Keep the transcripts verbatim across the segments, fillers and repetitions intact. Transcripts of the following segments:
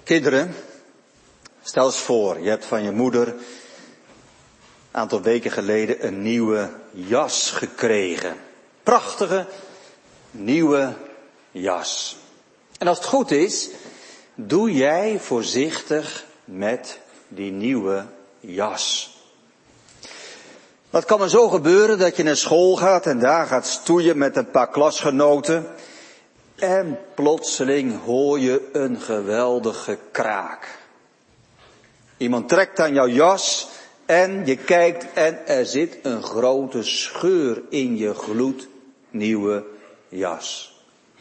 Kinderen, stel eens voor, je hebt van je moeder een aantal weken geleden een nieuwe jas gekregen. Prachtige, nieuwe jas. En als het goed is, doe jij voorzichtig met die nieuwe jas. Het kan maar zo gebeuren dat je naar school gaat en daar gaat stoeien met een paar klasgenoten. En plotseling hoor je een geweldige kraak. Iemand trekt aan jouw jas en je kijkt en er zit een grote scheur in je gloednieuwe jas.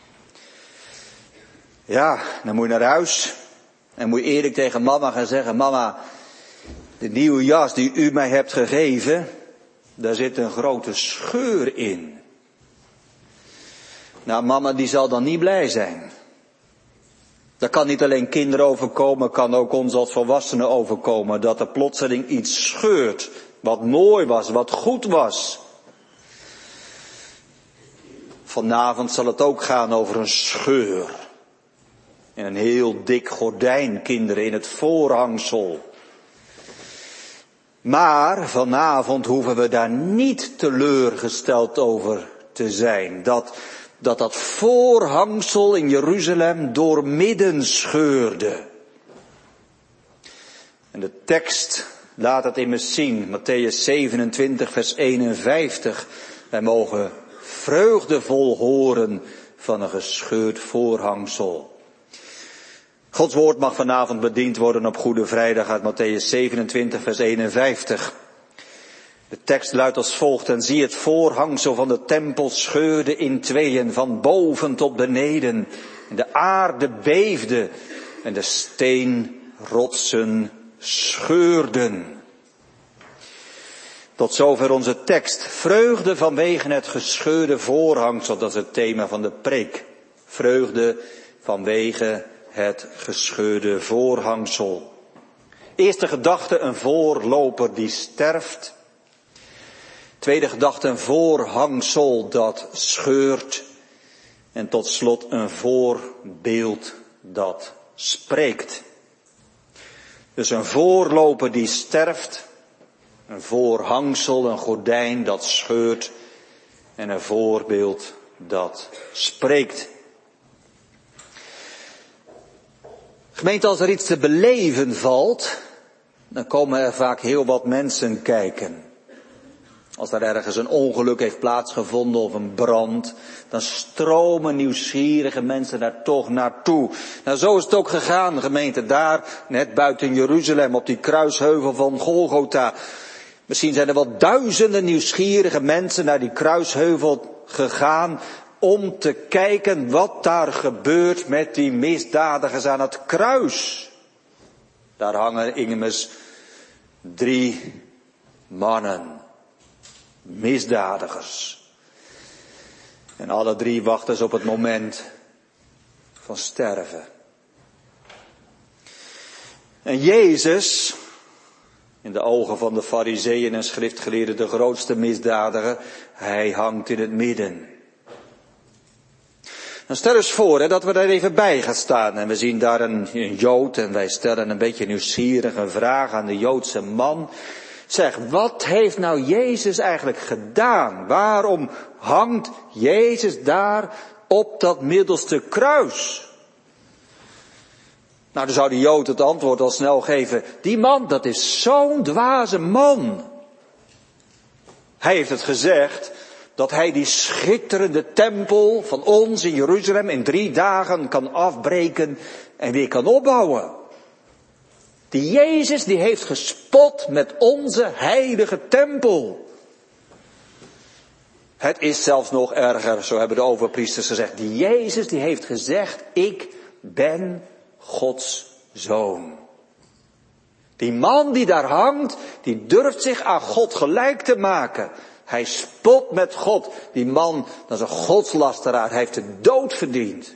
Ja, dan moet je naar huis en moet je eerlijk tegen mama gaan zeggen: mama, de nieuwe jas die u mij hebt gegeven, daar zit een grote scheur in. Nou, mama die zal dan niet blij zijn. Dat kan niet alleen kinderen overkomen, kan ook ons als volwassenen overkomen. Dat er plotseling iets scheurt, wat mooi was, wat goed was. Vanavond zal het ook gaan over een scheur. In een heel dik gordijn, kinderen, in het voorhangsel. Maar vanavond hoeven we daar niet teleurgesteld over te zijn. Dat... dat dat voorhangsel in Jeruzalem doormidden scheurde. En de tekst laat het immers zien, Mattheüs zevenentwintig vers eenenvijftig. Wij mogen vreugdevol horen van een gescheurd voorhangsel. Gods woord mag vanavond bediend worden op Goede Vrijdag uit Mattheüs zevenentwintig vers eenenvijftig. De tekst luidt als volgt: en zie, het voorhangsel van de tempel scheurde in tweeën, van boven tot beneden. En de aarde beefde en de steenrotsen scheurden. Tot zover onze tekst. Vreugde vanwege het gescheurde voorhangsel, dat is het thema van de preek. Vreugde vanwege het gescheurde voorhangsel. Eerste gedachte, een voorloper die sterft. Tweede gedachte, een voorhangsel dat scheurt. En tot slot een voorbeeld dat spreekt. Dus een voorloper die sterft. Een voorhangsel, een gordijn dat scheurt. En een voorbeeld dat spreekt. Gemeente, als er iets te beleven valt, dan komen er vaak heel wat mensen kijken. Als er ergens een ongeluk heeft plaatsgevonden of een brand, dan stromen nieuwsgierige mensen daar toch naartoe. Nou, zo is het ook gegaan, gemeente, daar, net buiten Jeruzalem, op die kruisheuvel van Golgotha. Misschien zijn er wel duizenden nieuwsgierige mensen naar die kruisheuvel gegaan om te kijken wat daar gebeurt met die misdadigers aan het kruis. Daar hangen immers drie mannen. Misdadigers. En alle drie wachten ze op het moment van sterven. En Jezus, in de ogen van de Farizeeën en schriftgeleerden de grootste misdadiger, hij hangt in het midden. Dan stel eens voor hè, dat we daar even bij gaan staan en we zien daar een, een Jood en wij stellen een beetje nieuwsgierig een vraag aan de Joodse man. Zeg, wat heeft nou Jezus eigenlijk gedaan? Waarom hangt Jezus daar op dat middelste kruis? Nou, dan zou de Jood het antwoord al snel geven. Die man, dat is zo'n dwaze man. Hij heeft het gezegd dat hij die schitterende tempel van ons in Jeruzalem in drie dagen kan afbreken en weer kan opbouwen. Die Jezus die heeft gespot met onze heilige tempel. Het is zelfs nog erger, zo hebben de overpriesters gezegd. Die Jezus die heeft gezegd, ik ben Gods zoon. Die man die daar hangt, die durft zich aan God gelijk te maken. Hij spot met God. Die man, dat is een godslasteraar, hij heeft de dood verdiend.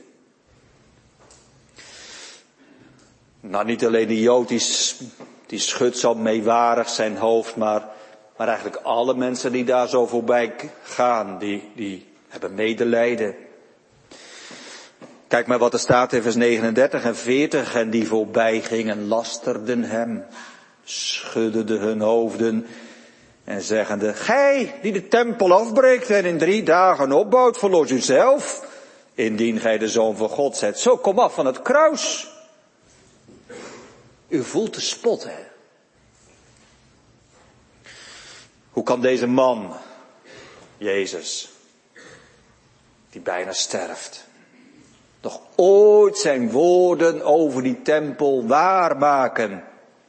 Nou, niet alleen die Jood, die, die schudt zo meewarig zijn hoofd, maar, maar eigenlijk alle mensen die daar zo voorbij gaan, die, die hebben medelijden. Kijk maar wat er staat in vers negenendertig en veertig. En die voorbij gingen lasterden hem, schudden hun hoofden en zeggende: gij die de tempel afbreekt en in drie dagen opbouwt, verlos u zelf, indien gij de Zoon van God zijt. Zo, kom af van het kruis. U voelt de spot, hè? Hoe kan deze man, Jezus, die bijna sterft, nog ooit zijn woorden over die tempel waarmaken?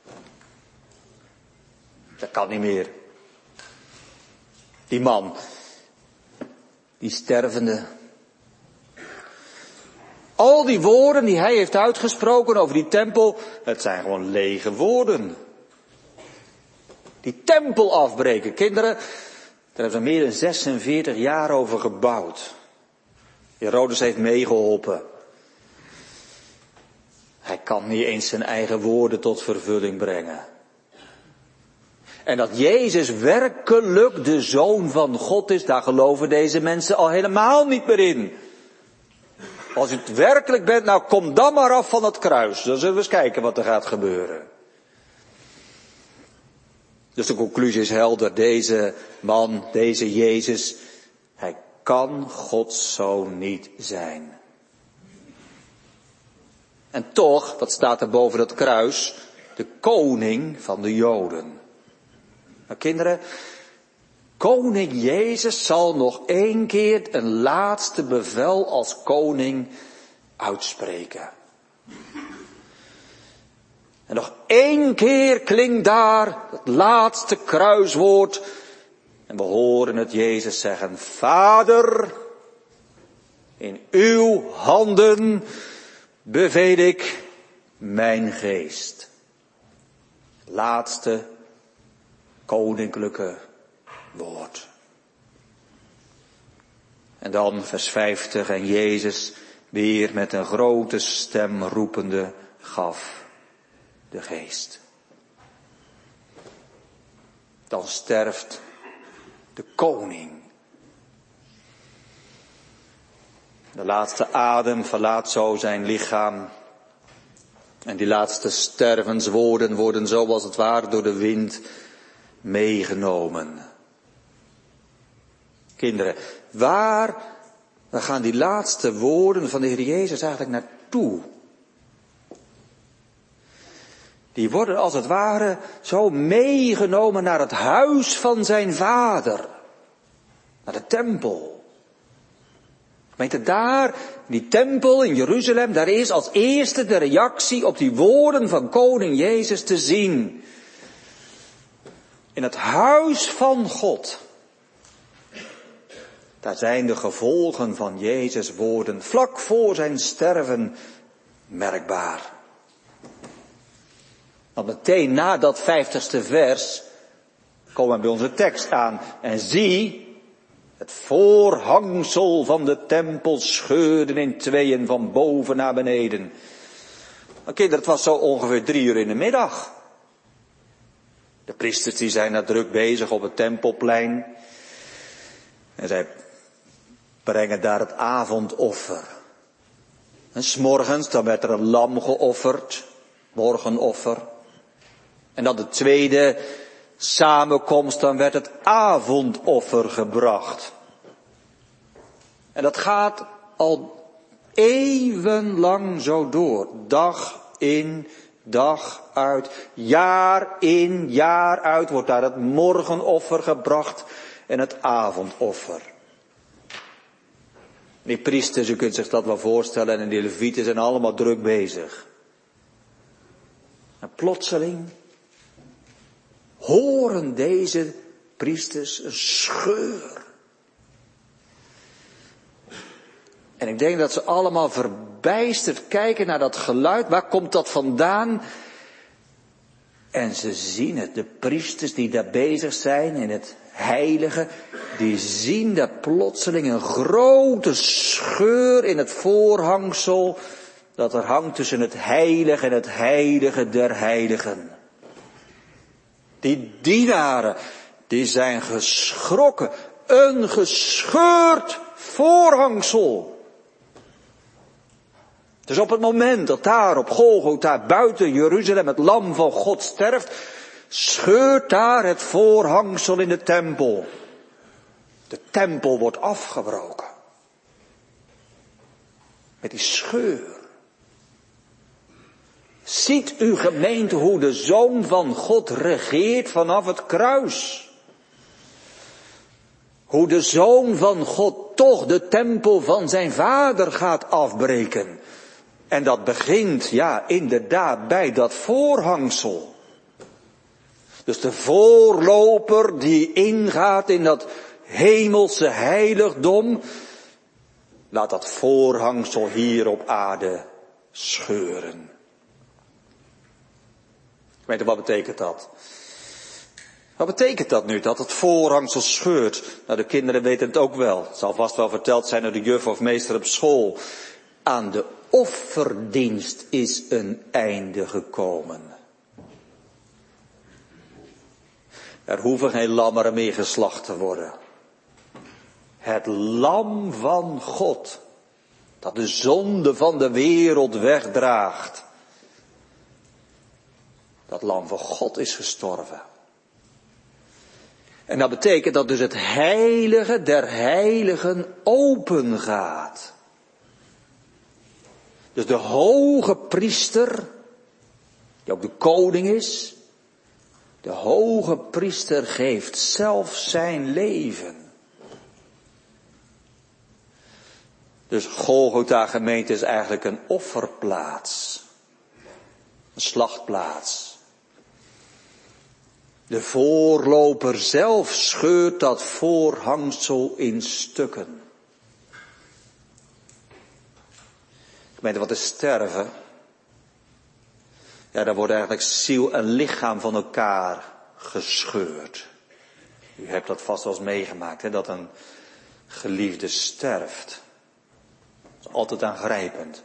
Dat kan niet meer. Die man, die stervende. Al die woorden die hij heeft uitgesproken over die tempel, het zijn gewoon lege woorden. Die tempel afbreken, kinderen, daar hebben ze meer dan zesenveertig jaar over gebouwd. Herodes heeft meegeholpen. Hij kan niet eens zijn eigen woorden tot vervulling brengen. En dat Jezus werkelijk de Zoon van God is, daar geloven deze mensen al helemaal niet meer in. Als u het werkelijk bent, nou kom dan maar af van het kruis. Dan zullen we eens kijken wat er gaat gebeuren. Dus de conclusie is helder. Deze man, deze Jezus, hij kan Gods Zoon niet zijn. En toch, wat staat er boven dat kruis? De koning van de Joden. Nou kinderen, koning Jezus zal nog één keer een laatste bevel als koning uitspreken. En nog één keer klinkt daar het laatste kruiswoord. En we horen het Jezus zeggen: Vader, in uw handen beveel ik mijn geest. Laatste koninklijke woord. En dan vers vijftig, en Jezus weer met een grote stem roepende gaf de geest. Dan sterft de koning. De laatste adem verlaat zo zijn lichaam. En die laatste stervenswoorden worden zo als het ware door de wind meegenomen. Kinderen, waar, waar gaan die laatste woorden van de Heer Jezus eigenlijk naartoe? Die worden als het ware zo meegenomen naar het huis van zijn vader. Naar de tempel. Gemeente, daar, die tempel in Jeruzalem, daar is als eerste de reactie op die woorden van koning Jezus te zien. In het huis van God. Daar zijn de gevolgen van Jezus' woorden vlak voor zijn sterven merkbaar. Want meteen na dat vijftigste vers komen we bij onze tekst aan. En zie, het voorhangsel van de tempel scheurde in tweeën van boven naar beneden. Nou, kinderen, het was zo ongeveer drie uur in de middag. De priesters die zijn daar druk bezig op het tempelplein. En zij brengen daar het avondoffer. En 's morgens dan werd er een lam geofferd. Morgenoffer. En dan de tweede samenkomst, dan werd het avondoffer gebracht. En dat gaat al eeuwenlang zo door. Dag in, dag uit. Jaar in, jaar uit wordt daar het morgenoffer gebracht en het avondoffer. Die priesters, u kunt zich dat wel voorstellen, en die levieten zijn allemaal druk bezig. En plotseling horen deze priesters een scheur. En ik denk dat ze allemaal verbijsterd kijken naar dat geluid. Waar komt dat vandaan? En ze zien het. De priesters die daar bezig zijn in het heilige, die zien daar plotseling een grote scheur in het voorhangsel dat er hangt tussen het heilige en het heilige der heiligen. Die dienaren, die zijn geschrokken. Een gescheurd voorhangsel. Dus op het moment dat daar op Golgotha buiten Jeruzalem het lam van God sterft, scheurt daar het voorhangsel in de tempel. De tempel wordt afgebroken. Met die scheur. Ziet u gemeente hoe de Zoon van God regeert vanaf het kruis. Hoe de Zoon van God toch de tempel van zijn vader gaat afbreken. En dat begint, ja, inderdaad bij dat voorhangsel. Dus de voorloper die ingaat in dat hemelse heiligdom, laat dat voorhangsel hier op aarde scheuren. Weet je, wat betekent dat? Wat betekent dat nu, dat het voorhangsel scheurt? Nou, de kinderen weten het ook wel. Het zal vast wel verteld zijn door de juf of meester op school. Aan de offerdienst is een einde gekomen. Er hoeven geen lammeren meer geslacht te worden. Het lam van God, dat de zonde van de wereld wegdraagt. Dat lam van God is gestorven. En dat betekent dat dus het heilige der heiligen open gaat. Dus de hoge priester, die ook de koning is, de hoge priester geeft zelf zijn leven. Dus Golgotha gemeente is eigenlijk een offerplaats. Een slachtplaats. De voorloper zelf scheurt dat voorhangsel in stukken. Gemeente, wat is sterven? Ja, daar wordt eigenlijk ziel en lichaam van elkaar gescheurd. U hebt dat vast wel eens meegemaakt, hè, dat een geliefde sterft. Dat is altijd aangrijpend.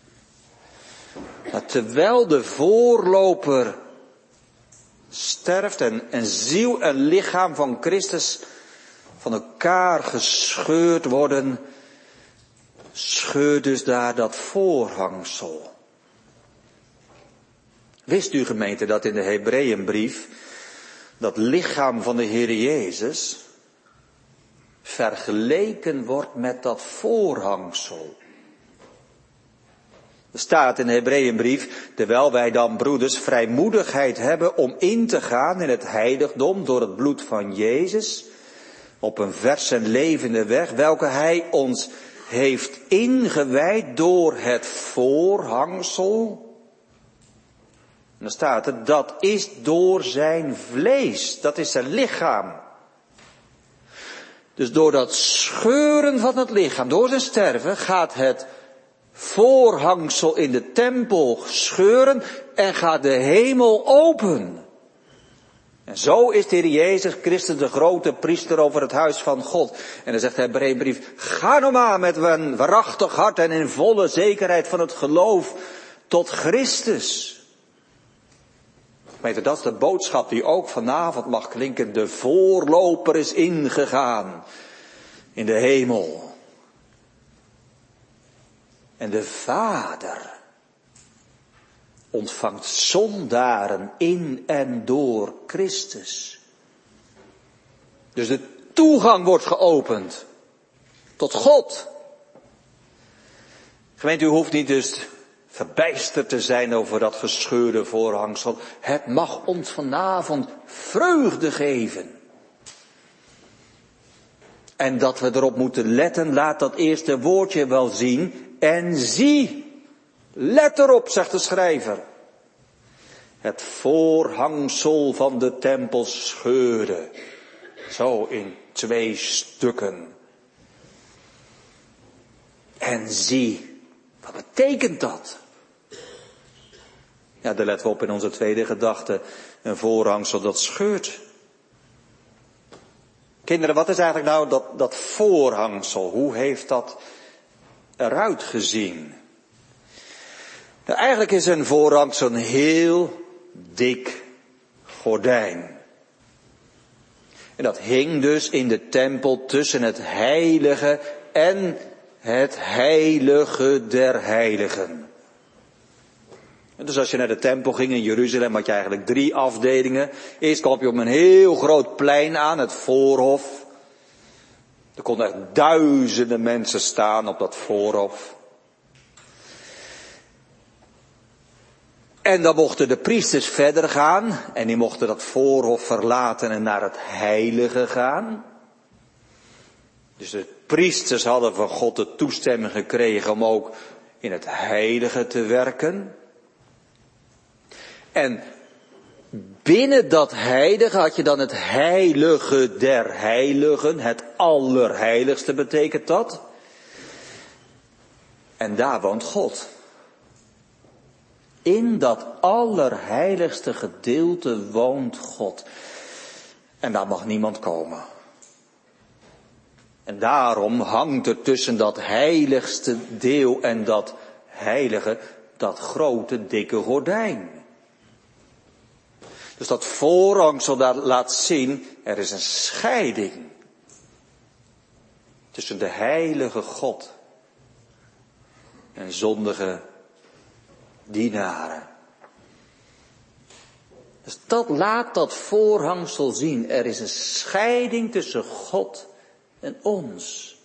Maar terwijl de voorloper sterft en, en ziel en lichaam van Christus van elkaar gescheurd worden, scheurt dus daar dat voorhangsel. Wist u gemeente dat in de Hebreeënbrief dat lichaam van de Heer Jezus vergeleken wordt met dat voorhangsel? Er staat in de Hebreeënbrief, terwijl wij dan broeders vrijmoedigheid hebben om in te gaan in het heiligdom door het bloed van Jezus, op een vers en levende weg, welke hij ons heeft ingewijd door het voorhangsel. En dan staat er, dat is door zijn vlees, dat is zijn lichaam. Dus door dat scheuren van het lichaam, door zijn sterven, gaat het voorhangsel in de tempel scheuren en gaat de hemel open. En zo is de Heer Jezus Christus de grote priester over het huis van God. En dan zegt de Hebreeënbrief, ga nou maar met een waarachtig hart en in volle zekerheid van het geloof tot Christus. Weet je, dat is de boodschap die ook vanavond mag klinken. De voorloper is ingegaan in de hemel. En de Vader ontvangt zondaren in en door Christus. Dus de toegang wordt geopend tot God. Gemeente, u hoeft niet dus verbijsterd te zijn over dat gescheurde voorhangsel. Het mag ons vanavond vreugde geven. En dat we erop moeten letten, laat dat eerste woordje wel zien. En zie, let erop, zegt de schrijver. Het voorhangsel van de tempel scheurde. Zo in twee stukken. En zie, wat betekent dat? Ja, daar letten we op in onze tweede gedachte. Een voorhangsel dat scheurt. Kinderen, wat is eigenlijk nou dat, dat voorhangsel? Hoe heeft dat eruit gezien? Nou, eigenlijk is een voorhangsel een heel dik gordijn. En dat hing dus in de tempel tussen het heilige en het heilige der heiligen. En dus als je naar de tempel ging in Jeruzalem, had je eigenlijk drie afdelingen. Eerst kwam je op een heel groot plein aan, het voorhof. Er konden echt duizenden mensen staan op dat voorhof. En dan mochten de priesters verder gaan. En die mochten dat voorhof verlaten en naar het heilige gaan. Dus de priesters hadden van God de toestemming gekregen om ook in het heilige te werken. En binnen dat heilige had je dan het heilige der heiligen. Het allerheiligste betekent dat. En daar woont God. In dat allerheiligste gedeelte woont God. En daar mag niemand komen. En daarom hangt er tussen dat heiligste deel en dat heilige, dat grote dikke gordijn. Dus dat voorhangsel daar laat zien, er is een scheiding tussen de heilige God en zondige dienaren. Dus dat laat dat voorhangsel zien. Er is een scheiding tussen God en ons.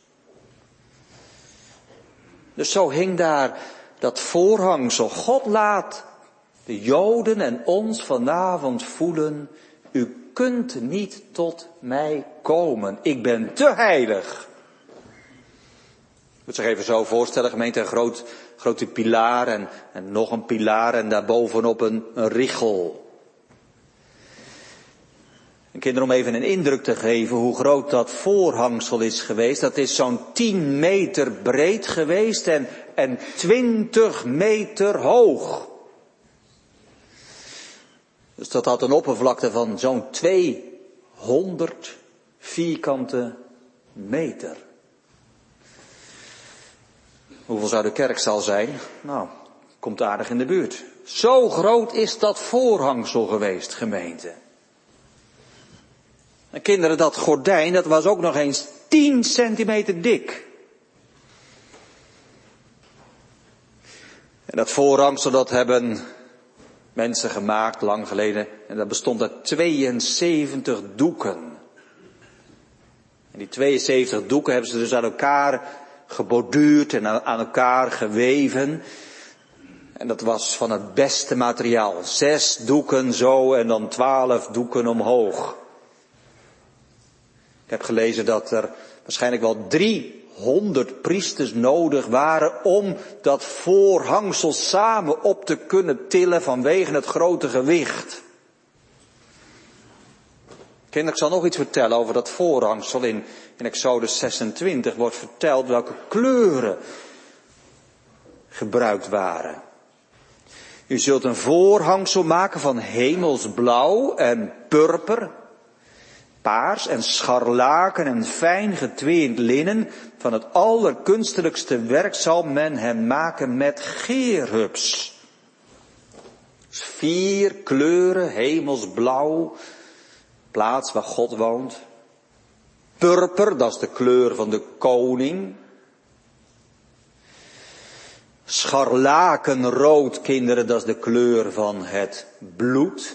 Dus zo hing daar dat voorhangsel. God laat de Joden en ons vanavond voelen, u kunt niet tot mij komen. Ik ben te heilig. Ik moet zich even zo voorstellen, gemeente, een groot, grote pilaar en, en nog een pilaar en daarbovenop een, een richel. En kinderen, om even een indruk te geven hoe groot dat voorhangsel is geweest. Dat is zo'n tien meter breed geweest en, en twintig meter hoog. Dus dat had een oppervlakte van zo'n tweehonderd vierkante meter. Hoeveel zou de kerkzaal zijn? Nou, komt aardig in de buurt. Zo groot is dat voorhangsel geweest, gemeente. En kinderen, dat gordijn, dat was ook nog eens tien centimeter dik. En dat voorhangsel, dat hebben mensen gemaakt lang geleden. En dat bestond uit tweeënzeventig doeken. En die tweeënzeventig doeken hebben ze dus aan elkaar geborduurd en aan elkaar geweven. En dat was van het beste materiaal. Zes doeken zo en dan twaalf doeken omhoog. Ik heb gelezen dat er waarschijnlijk wel driehonderd priesters nodig waren om dat voorhangsel samen op te kunnen tillen vanwege het grote gewicht. Kinderen, ik zal nog iets vertellen over dat voorhangsel. In, in Exodus zesentwintig wordt verteld welke kleuren gebruikt waren. U zult een voorhangsel maken van hemelsblauw en purper, paars en scharlaken en fijn getweend linnen. Van het allerkunstelijkste werk zal men hem maken met gerubs. Dus vier kleuren, hemelsblauw, plaats waar God woont. Purper, dat is de kleur van de koning. Scharlakenrood, kinderen, dat is de kleur van het bloed.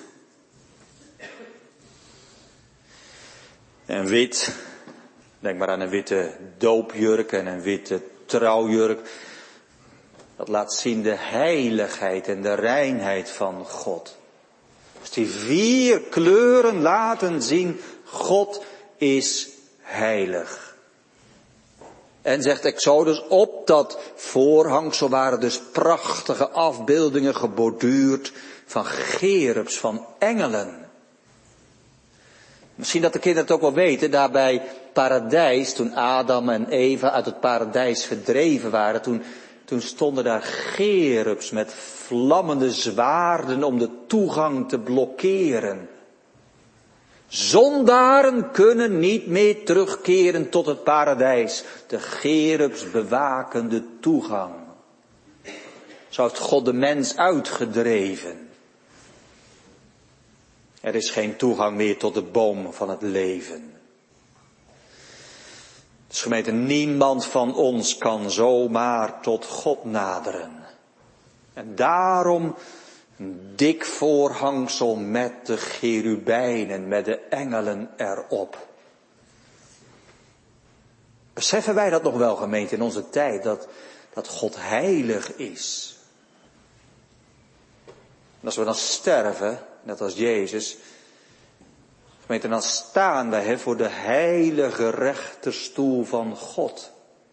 En wit, denk maar aan een witte doopjurk en een witte trouwjurk. Dat laat zien de heiligheid en de reinheid van God. Dus die vier kleuren laten zien, God is heilig. En zegt Exodus, op dat voorhangsel waren dus prachtige afbeeldingen geborduurd van gerubs, van engelen. Misschien dat de kinderen het ook wel weten, daar bij paradijs, toen Adam en Eva uit het paradijs verdreven waren, toen, toen stonden daar gerubs met vlammende zwaarden om de toegang te blokkeren. Zondaren kunnen niet meer terugkeren tot het paradijs. De gerubs bewaken de toegang. Zo heeft God de mens uitgedreven. Er is geen toegang meer tot de boom van het leven. Dus gemeente, niemand van ons kan zomaar tot God naderen. En daarom Een dik voorhangsel met de cherubijnen, met de engelen erop. Beseffen wij dat nog wel, gemeente, in onze tijd, dat, dat God heilig is? En als we dan sterven, net als Jezus, gemeente, dan staan wij he, voor de heilige rechterstoel van God.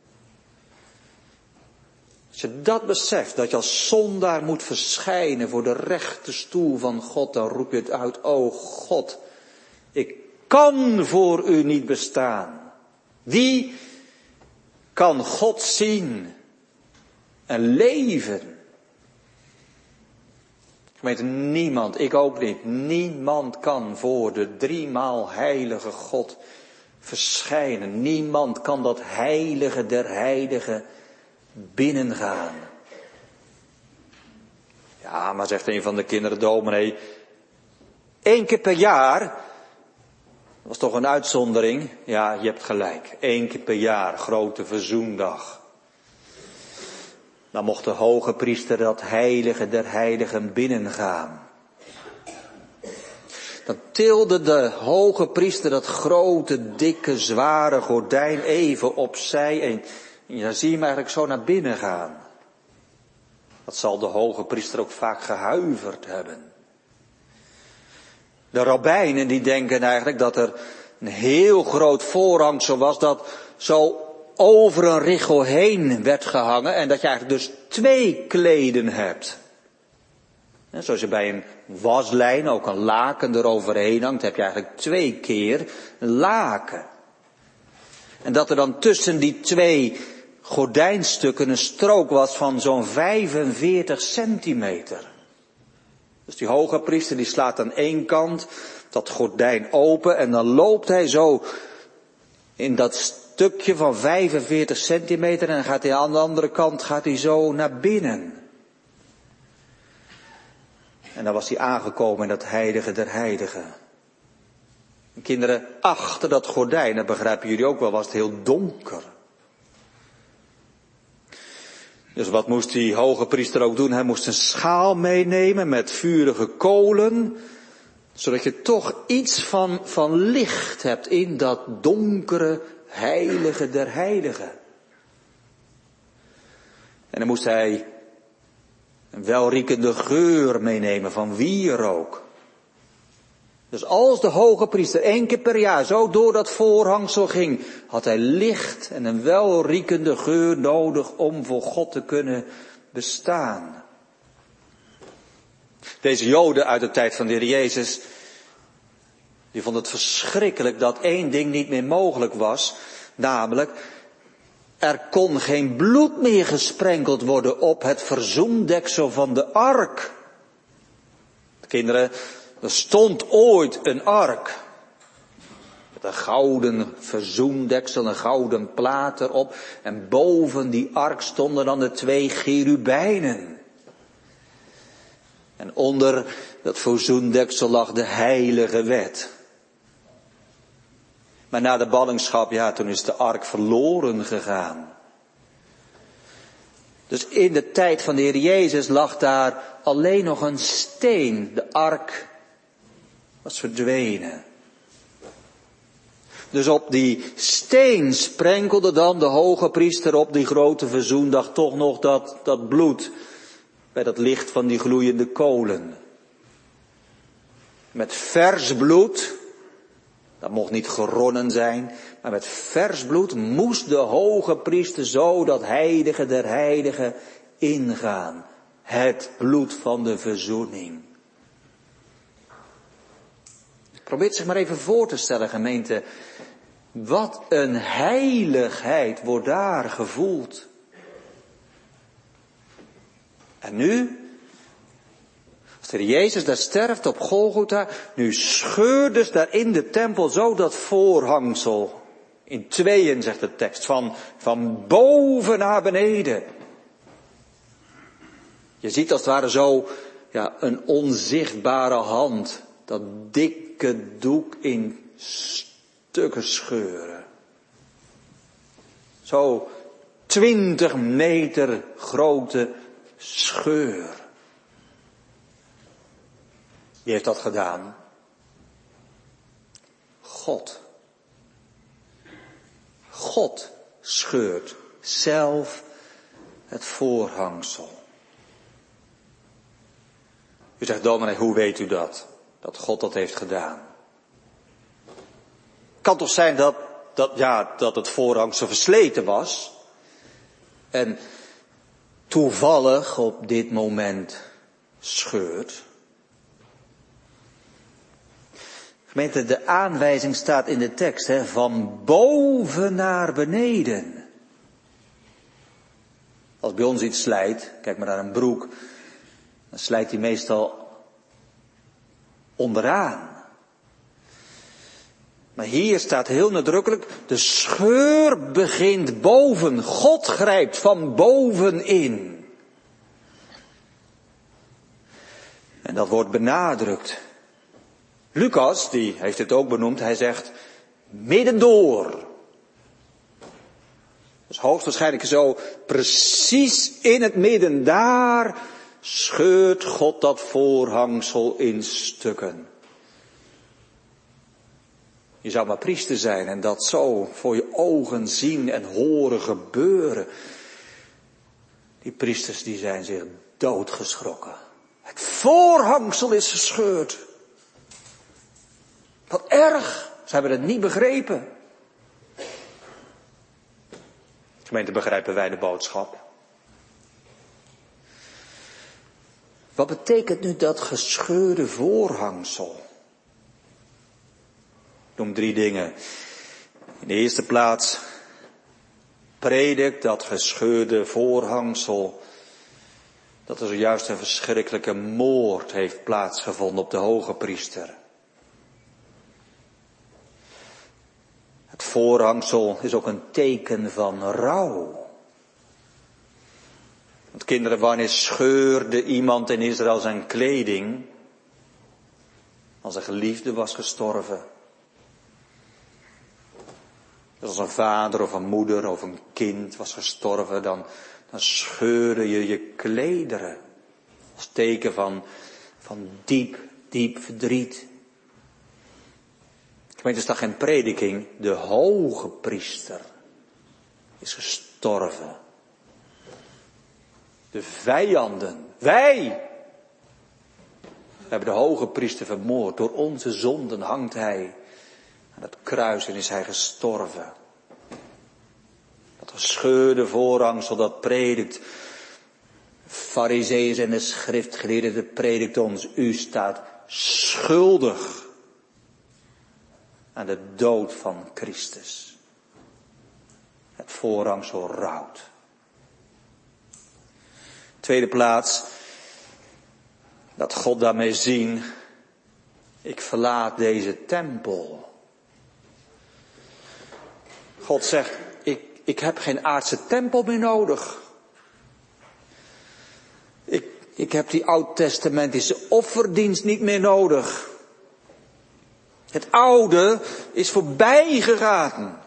Als je dat beseft, dat je als zondaar moet verschijnen voor de rechterstoel van God, dan roep je het uit, o God, ik kan voor u niet bestaan. Wie kan God zien en leven? Gemeente, niemand, ik ook niet, niemand kan voor de driemaal heilige God verschijnen. Niemand kan dat heilige der heiligen binnengaan. Ja, maar zegt een van de kinderen, dominee, één keer per jaar, dat was toch een uitzondering? Ja, je hebt gelijk, één keer per jaar, grote verzoendag. Dan mocht de hoge priester dat heilige der heiligen binnengaan. Dan tilde de hoge priester dat grote, dikke, zware gordijn even opzij en dan zie je hem eigenlijk zo naar binnen gaan. Dat zal de hoge priester ook vaak gehuiverd hebben. De rabbijnen die denken eigenlijk dat er een heel groot voorhangsel was dat zo over een richel heen werd gehangen en dat je eigenlijk dus twee kleden hebt. En zoals je bij een waslijn ook een laken eroverheen hangt, heb je eigenlijk twee keer een laken. En dat er dan tussen die twee gordijnstukken een strook was van zo'n vijfenveertig centimeter. Dus die hoge priester die slaat aan één kant dat gordijn open en dan loopt hij zo in dat stukje van vijfenveertig centimeter en dan gaat hij aan de andere kant gaat hij zo naar binnen. En dan was hij aangekomen in dat heilige der heiligen. En kinderen, achter dat gordijn, dat begrijpen jullie ook wel, was het heel donker. Dus wat moest die hoge priester ook doen? Hij moest een schaal meenemen met vurige kolen, zodat je toch iets van, van licht hebt in dat donkere heilige der heiligen. En dan moest hij een welriekende geur meenemen van wierook. Dus als de hoge priester één keer per jaar zo door dat voorhangsel ging, had hij licht en een welriekende geur nodig om voor God te kunnen bestaan. Deze Joden uit de tijd van de Heer Jezus, die vonden het verschrikkelijk dat één ding niet meer mogelijk was, namelijk, er kon geen bloed meer gesprenkeld worden op het verzoendeksel van de ark. Kinderen, er stond ooit een ark. Met een gouden verzoendeksel, een gouden plaat erop. En boven die ark stonden dan de twee cherubijnen. En onder dat verzoendeksel lag de heilige wet. Maar na de ballingschap, ja, toen is de ark verloren gegaan. Dus in de tijd van de Heer Jezus lag daar alleen nog een steen. De ark was verdwenen. Dus op die steen sprenkelde dan de hoge priester op die grote verzoendag toch nog dat, dat bloed. Bij dat licht van die gloeiende kolen. Met vers bloed. Dat mocht niet geronnen zijn, maar met vers bloed moest de hoge priester zo dat heilige der heiligen ingaan. Het bloed van de verzoening. Probeer het zich maar even voor te stellen, gemeente. Wat een heiligheid wordt daar gevoeld. En nu, als de Heer Jezus daar sterft op Golgotha, nu scheurt dus daar in de tempel zo dat voorhangsel. In tweeën, zegt de tekst, van, van boven naar beneden. Je ziet als het ware zo, ja, een onzichtbare hand, dat dikke doek in stukken scheuren. Zo twintig meter grote scheur. Wie heeft dat gedaan? God. God scheurt zelf het voorhangsel. U zegt, dominee, hoe weet u dat? Dat God dat heeft gedaan. Het kan toch zijn dat, dat, ja, dat het voorhangsel versleten was. En toevallig op dit moment scheurt. Gemeente, de aanwijzing staat in de tekst, hè, van boven naar beneden. Als bij ons iets slijt, kijk maar naar een broek, dan slijt hij meestal onderaan. Maar hier staat heel nadrukkelijk, de scheur begint boven. God grijpt van bovenin. En dat wordt benadrukt. Lucas, die heeft het ook benoemd, hij zegt middendoor. Dat is hoogstwaarschijnlijk zo, precies in het midden, daar scheurt God dat voorhangsel in stukken. Je zou maar priester zijn en dat zo voor je ogen zien en horen gebeuren. Die priesters die zijn zich doodgeschrokken. Het voorhangsel is gescheurd. Wat erg, ze hebben het niet begrepen. Gemeente, begrijpen wij de boodschap? Wat betekent nu dat gescheurde voorhangsel? Ik noem drie dingen. In de eerste plaats predikt dat gescheurde voorhangsel dat er zojuist een verschrikkelijke moord heeft plaatsgevonden op de hoge priester. Het voorhangsel is ook een teken van rouw. Want kinderen, wanneer scheurde iemand in Israël zijn kleding? Als een geliefde was gestorven. Dus als een vader of een moeder of een kind was gestorven, dan, dan scheurde je je klederen. Als teken van, van diep, diep verdriet. Gemeente, is dat geen prediking? De hoge priester is gestorven. De vijanden, wij, hebben de hoge priester vermoord. Door onze zonden hangt hij aan het kruis en is hij gestorven. Dat gescheurde voorhangsel, dat predikt. Farizeeën en de schriftgeleerden, dat predikt ons. U staat schuldig aan de dood van Christus. Het voorhangsel rouwt. Tweede plaats, dat God daarmee zien, ik verlaat deze tempel. God zegt, ik, ik heb geen aardse tempel meer nodig. Ik, ik heb die oud-testamentische offerdienst niet meer nodig. Het oude is voorbij gegaan.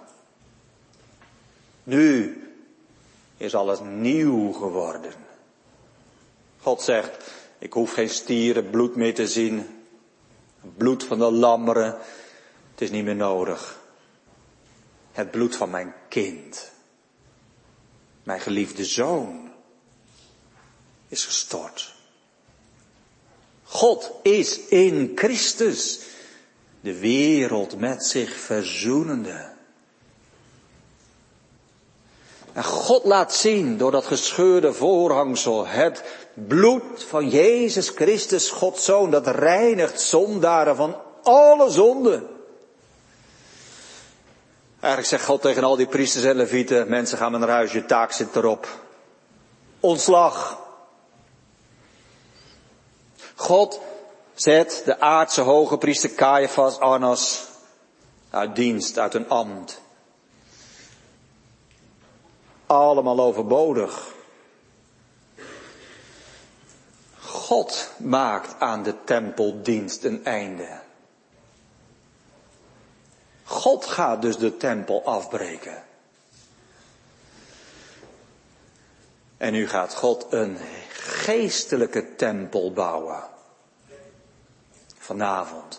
Nu is alles nieuw geworden. God zegt, ik hoef geen stierenbloed meer te zien. Het bloed van de lammeren, het is niet meer nodig. Het bloed van mijn kind, mijn geliefde zoon, is gestort. God is in Christus, de wereld met zich verzoenende. En God laat zien door dat gescheurde voorhangsel het bloed van Jezus Christus, Gods Zoon, dat reinigt zondaren van alle zonden. Eigenlijk zegt God tegen al die priesters en levieten, mensen gaan maar naar huis, je taak zit erop. Ontslag. God zet de aardse hoge priester Caiaphas, Annas uit dienst, uit een ambt. Allemaal overbodig. God maakt aan de tempeldienst een einde. God gaat dus de tempel afbreken. En nu gaat God een geestelijke tempel bouwen. vanavond.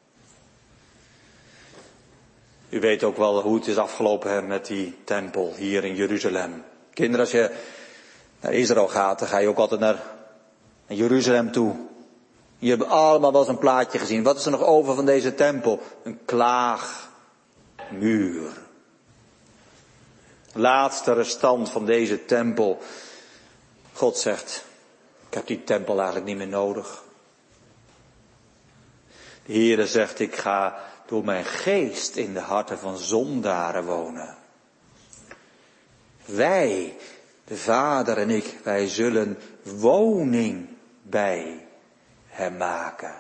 U weet ook wel hoe het is afgelopen hè, met die tempel hier in Jeruzalem. Kinderen, als je naar Israël gaat, dan ga je ook altijd naar, naar Jeruzalem toe. Je hebt allemaal wel eens een plaatje gezien. Wat is er nog over van deze tempel? Een klaagmuur. Laatste restant van deze tempel. God zegt, ik heb die tempel eigenlijk niet meer nodig. De Heere zegt, ik ga door mijn geest in de harten van zondaren wonen. Wij, de Vader en ik, wij zullen woning bij hem maken.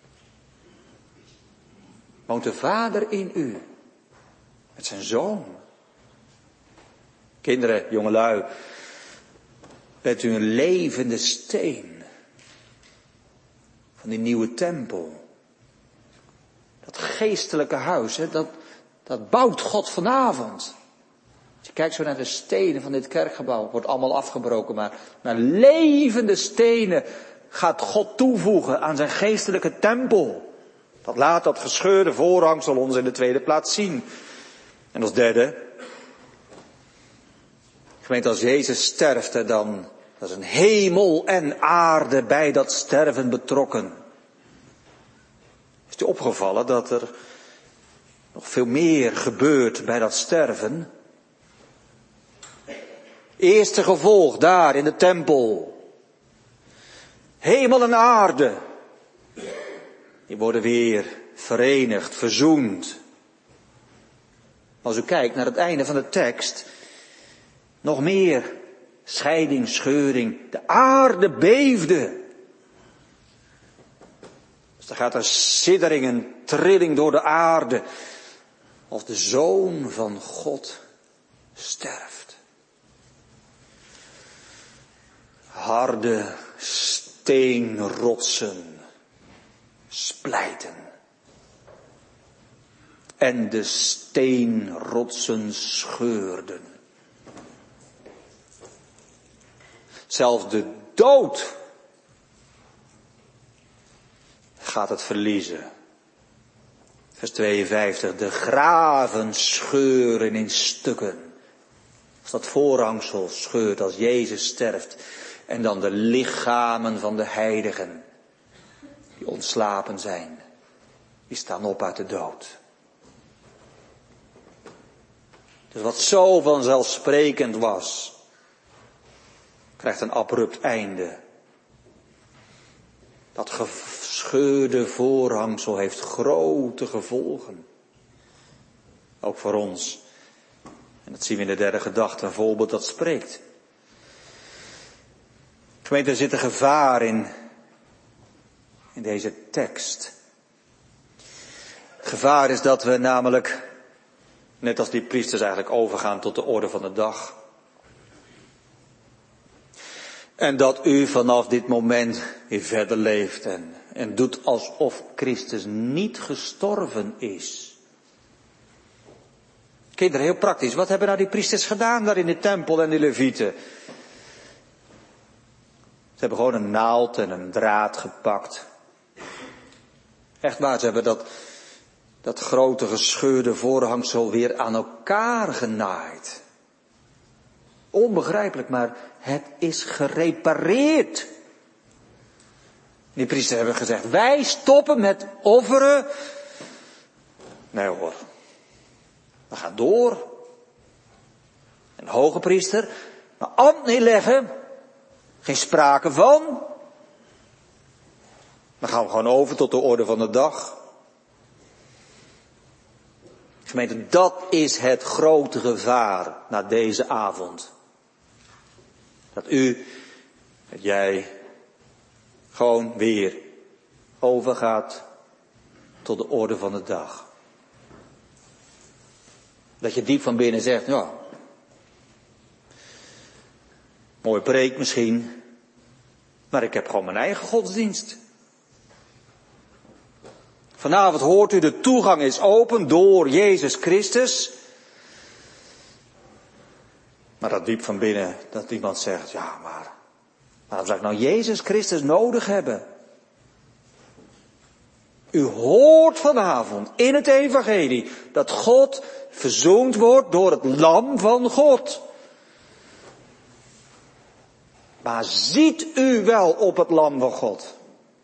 Woont de Vader in u, met zijn Zoon. Kinderen, jongelui, bent u een levende steen van die nieuwe tempel. Dat geestelijke huis, hè, dat, dat bouwt God vanavond. Als je kijkt zo naar de stenen van dit kerkgebouw, wordt allemaal afgebroken, maar naar levende stenen gaat God toevoegen aan zijn geestelijke tempel. Dat laat dat gescheurde voorhangsel ons in de tweede plaats zien. En als derde, gemeente, als Jezus sterft, hè, dan dat is een hemel en aarde bij dat sterven betrokken. Is het u opgevallen dat er nog veel meer gebeurt bij dat sterven? Eerste gevolg daar in de tempel. Hemel en aarde. Die worden weer verenigd, verzoend. Als u kijkt naar het einde van de tekst, nog meer scheiding, scheuring. De aarde beefde. Dus er gaat een siddering, een trilling door de aarde. Als de Zoon van God sterft. Harde steenrotsen splijten. En de steenrotsen scheurden. Zelfs de dood gaat het verliezen. Vers tweeënvijftig. De graven scheuren in stukken. Als dat voorhangsel scheurt, als Jezus sterft. En dan de lichamen van de heiligen. Die ontslapen zijn. Die staan op uit de dood. Dus wat zo vanzelfsprekend was, krijgt een abrupt einde. Dat gescheurde voorhangsel heeft grote gevolgen. Ook voor ons. En dat zien we in de derde gedachte, een voorbeeld dat spreekt. Gemeente, er zit een gevaar in, in deze tekst. Het gevaar is dat we namelijk, net als die priesters eigenlijk overgaan tot de orde van de dag. En dat u vanaf dit moment weer verder leeft en, en doet alsof Christus niet gestorven is. Kinderen, heel praktisch. Wat hebben nou die priesters gedaan daar in de tempel en de levieten? Ze hebben gewoon een naald en een draad gepakt. Echt waar, ze hebben dat, dat grote gescheurde voorhangsel weer aan elkaar genaaid. Onbegrijpelijk, maar het is gerepareerd. Die priesters hebben gezegd, wij stoppen met offeren. Nee hoor, we gaan door. Een hoge priester, maar ambt neerleggen, geen sprake van. Dan gaan we gewoon over tot de orde van de dag. Gemeente, dat is het grote gevaar na deze avond. Dat u, dat jij, gewoon weer overgaat tot de orde van de dag. Dat je diep van binnen zegt, ja, mooi preek misschien, maar ik heb gewoon mijn eigen godsdienst. Vanavond hoort u, de toegang is open door Jezus Christus. Maar dat diep van binnen, dat iemand zegt, ja, maar waarom zou ik nou Jezus Christus nodig hebben? U hoort vanavond in het evangelie dat God verzoend wordt door het lam van God. Maar ziet u wel op het lam van God?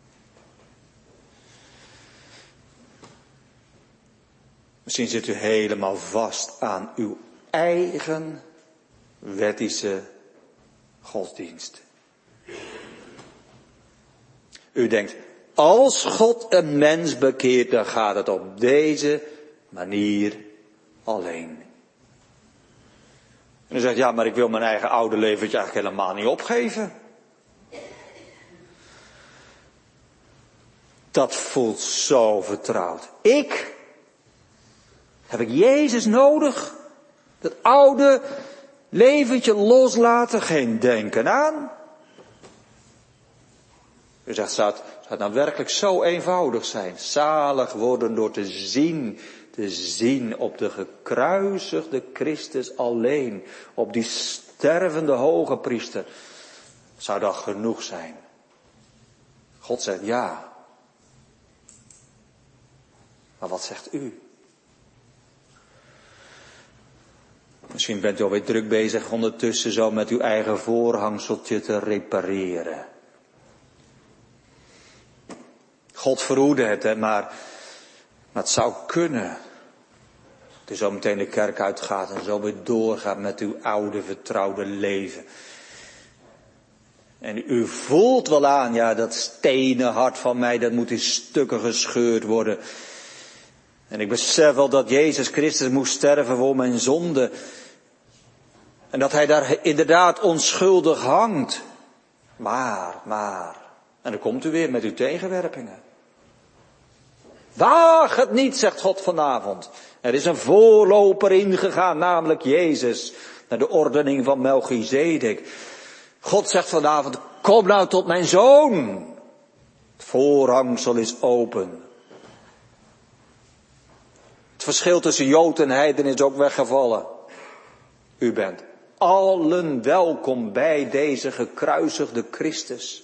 Misschien zit u helemaal vast aan uw eigen wettische godsdienst. U denkt, als God een mens bekeert, dan gaat het op deze manier alleen. En u zegt, ja, maar ik wil mijn eigen oude leventje eigenlijk helemaal niet opgeven. Dat voelt zo vertrouwd. Ik? Heb ik Jezus nodig? Dat oude leventje loslaten, geen denken aan? U zegt, zou het, zou het nou werkelijk zo eenvoudig zijn? Zalig worden door te zien, te zien op de gekruisigde Christus alleen. Op die stervende hoge priester. Zou dat genoeg zijn? God zegt ja. Maar wat zegt u? Misschien bent u alweer druk bezig ondertussen zo met uw eigen voorhangseltje te repareren. God verhoede het, hè, maar, maar het zou kunnen. Dat u zo meteen de kerk uitgaat en zo weer doorgaat met uw oude vertrouwde leven. En u voelt wel aan, ja, dat stenen hart van mij, dat moet in stukken gescheurd worden. En ik besef wel dat Jezus Christus moest sterven voor mijn zonde. En dat hij daar inderdaad onschuldig hangt. Maar, maar. En dan komt u weer met uw tegenwerpingen. Waag het niet, zegt God vanavond. Er is een voorloper ingegaan, namelijk Jezus. Naar de ordening van Melchizedek. God zegt vanavond, kom nou tot mijn zoon. Het voorhangsel is open. Het verschil tussen Jood en heiden is ook weggevallen. U bent allen welkom bij deze gekruisigde Christus.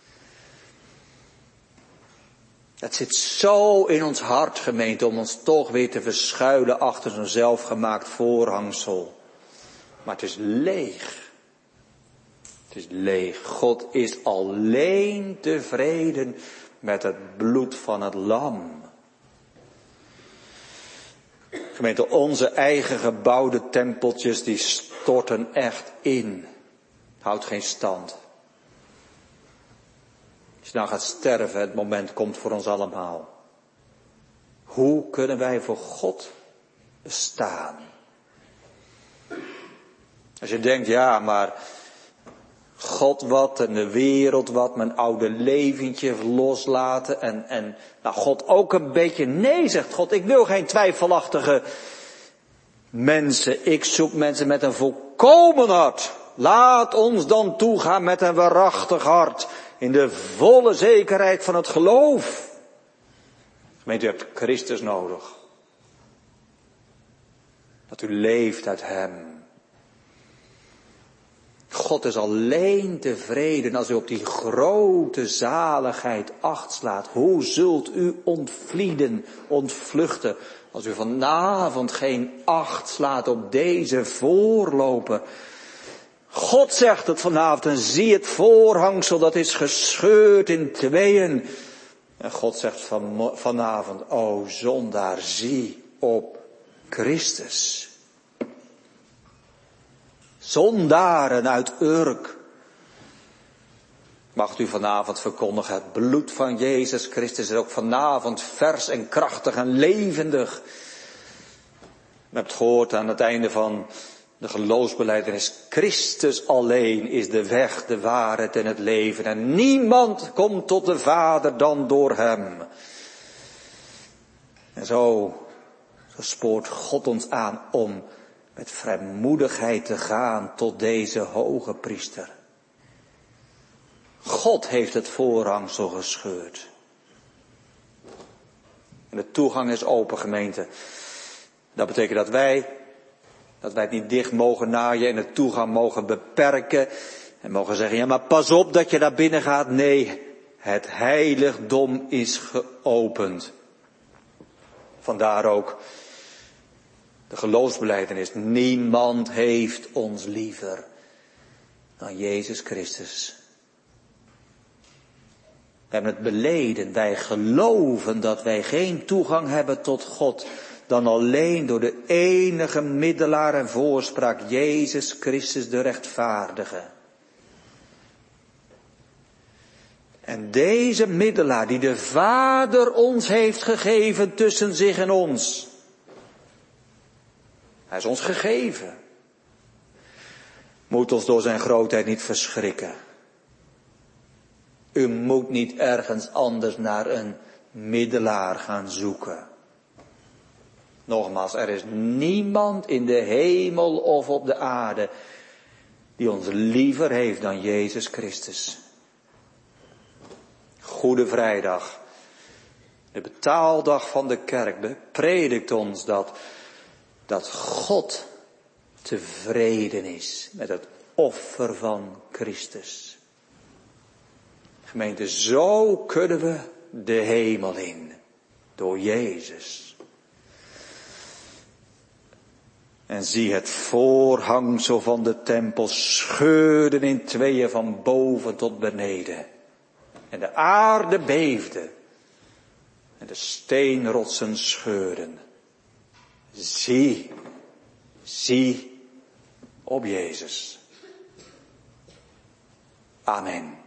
Het zit zo in ons hart, gemeente, om ons toch weer te verschuilen achter zo'n zelfgemaakt voorhangsel. Maar het is leeg. Het is leeg. God is alleen tevreden met het bloed van het lam. Gemeente, onze eigen gebouwde tempeltjes, die storten echt in. Houdt geen stand. Als je nou gaat sterven, het moment komt voor ons allemaal. Hoe kunnen wij voor God bestaan? Als je denkt, ja, maar God wat en de wereld wat, mijn oude leventje loslaten en, en nou God ook een beetje. Nee, zegt God, ik wil geen twijfelachtige mensen. Ik zoek mensen met een volkomen hart. Laat ons dan toegaan met een waarachtig hart. In de volle zekerheid van het geloof. Gemeente, u hebt Christus nodig. Dat u leeft uit hem. God is alleen tevreden als u op die grote zaligheid acht slaat. Hoe zult u ontvlieden, ontvluchten, als u vanavond geen acht slaat op deze voorloper? God zegt het vanavond en zie het voorhangsel dat is gescheurd in tweeën. En God zegt van, vanavond, o zondaar, zie op Christus. Zondaren uit Urk. Mag u vanavond verkondigen, het bloed van Jezus Christus is ook vanavond vers en krachtig en levendig. U hebt gehoord aan het einde van de geloofsbelijdenis, Christus alleen is de weg, de waarheid en het leven. En niemand komt tot de Vader dan door hem. En zo, zo spoort God ons aan om met vrijmoedigheid te gaan tot deze hoge priester. God heeft het voorhangsel gescheurd. En de toegang is open, gemeente. Dat betekent dat wij, dat wij het niet dicht mogen naaien en de toegang mogen beperken. En mogen zeggen, ja maar pas op dat je daar binnen gaat. Nee, Het heiligdom is geopend. Vandaar ook de geloofsbelijdenis. Niemand heeft ons liever dan Jezus Christus. We hebben het beleden. Wij geloven dat wij geen toegang hebben tot God dan alleen door de enige middelaar en voorspraak, Jezus Christus de rechtvaardige. En deze middelaar die de Vader ons heeft gegeven tussen zich en ons. Hij is ons gegeven. Moet ons door zijn grootheid niet verschrikken. U moet niet ergens anders naar een middelaar gaan zoeken. Nogmaals, er is niemand in de hemel of op de aarde die ons liever heeft dan Jezus Christus. Goede Vrijdag, de betaaldag van de kerk, predikt ons dat, dat God tevreden is met het offer van Christus. Gemeente, zo kunnen we de hemel in, door Jezus. En zie het voorhangsel van de tempel scheurde in tweeën van boven tot beneden. En de aarde beefde. En de steenrotsen scheurden. Zie, zie op Jezus. Amen.